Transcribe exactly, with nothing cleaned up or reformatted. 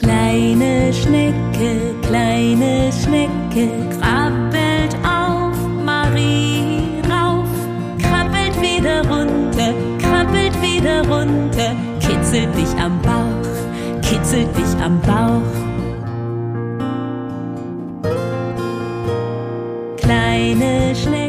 Kleine Schnecke, kleine Schnecke, krabbelt auf Marie rauf, krabbelt wieder runter, krabbelt wieder runter, kitzelt dich am Bauch, kitzelt dich am Bauch. Kleine Schnecke,